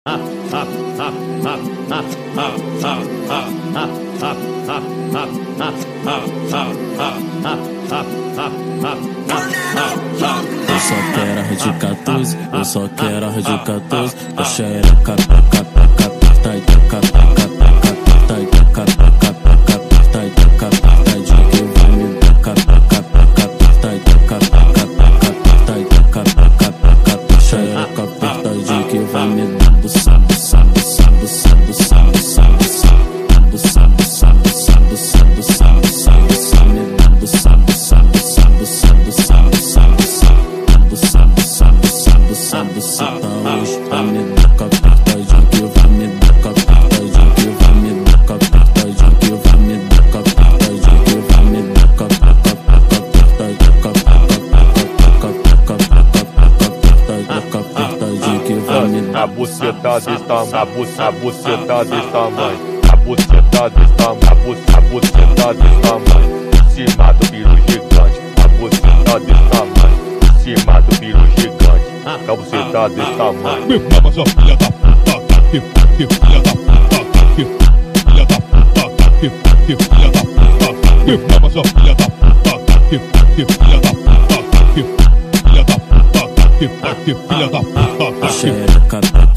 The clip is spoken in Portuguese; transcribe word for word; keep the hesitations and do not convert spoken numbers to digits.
Eu só quero a de quatorze, eu só quero a de quatorze. A xereca, taca, taca, tai, taca, taca, taca, tai, taca, taca, taca, tai, taca, taca, de que vai me taca, taca, taca, tai, taca, taca, taca, tai, taca, taca, taca, xereca, aperta de que vai me dar buça, buça, buça, buça, buça, buça, buça, buça, buça, buça, buça, buça, buça, buça, me dá buça, buça, buça, buça, buça, buça, buça, buça, buça, buça, buça, buça, tá hoje pra me dar com apertadinho que vai me dar com apertadinho que vai me dar com apertadinho que vai me dar com apertadinho que vai me dar com apertadinho que vai me dar. A buceta desse tamanho, a buceta desse tamanho, a buceta desse tamanho, a buceta desse tamanho, em cima do piru gigante, a buceta desse tamanho, em cima do piru gigante, a buceta desse tamanho. Me mama sua filha da puta, que que filha da puta, que filha da puta, que que filha da puta. Me mama sua filha da puta, que que filha da puta, que filha da puta, que que filha da puta. Xereca,